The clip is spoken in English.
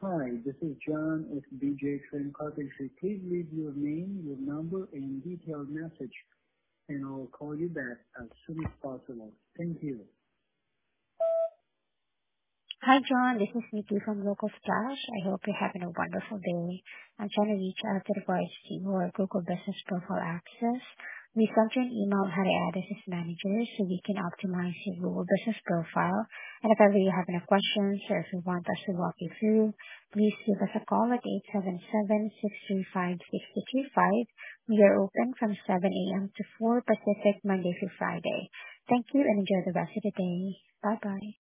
Hi, this is John with BJ Trim Carpentry. Please leave your name, your number, and detailed message, and I'll call you back as soon as possible. Thank you. Hi, John. This is Nikki from Local Splash. I hope you're having a wonderful day. I'm trying to reach out to the regards to your Google Business Profile access. We sent you an email on how to add us as managers so we can optimize your Google Business Profile. And if ever you have any questions or if you want us to walk you through, please give us a call at 877-635-6225. We are open from 7 a.m. to 4 Pacific, Monday through Friday. Thank you and enjoy the rest of the day. Bye-bye.